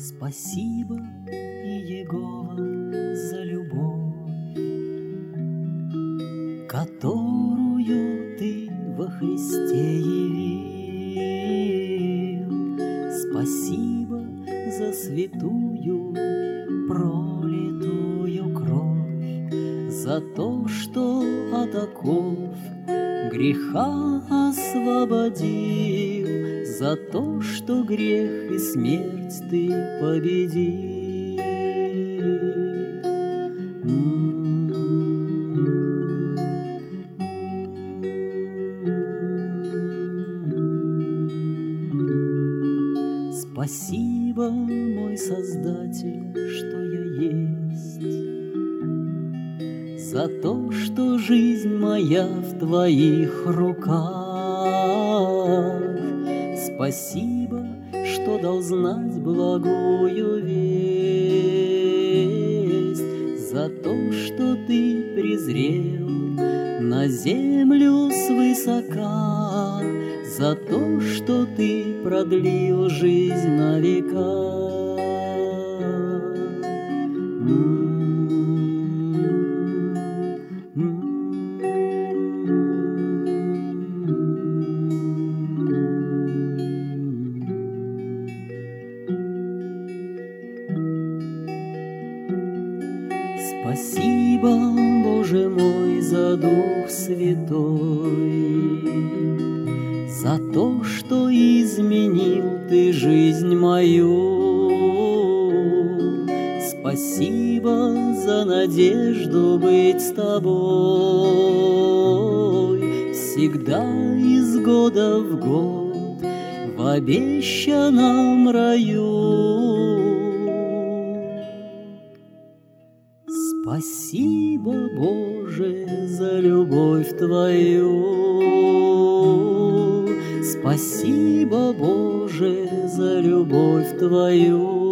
Спасибо, Иегова, за любовь, которую ты во Христе явил. Спасибо за святую пролитую кровь, за то, что от оков греха освободил, за то, что грех и смерть ты победил. Спасибо, мой Создатель, что я есть, за то, что жизнь моя в Твоих руках. Спасибо, что дал знать благую весть, за то, что Ты презрел на землю свысока, за то, что Ты продлил жизнь на века. Спасибо, Боже мой, за Дух Святой, за то, что изменил Ты жизнь мою. Спасибо за надежду быть с Тобой всегда из года в год в обещанном раю. Спасибо, Боже, за любовь Твою. Спасибо, Боже, за любовь Твою.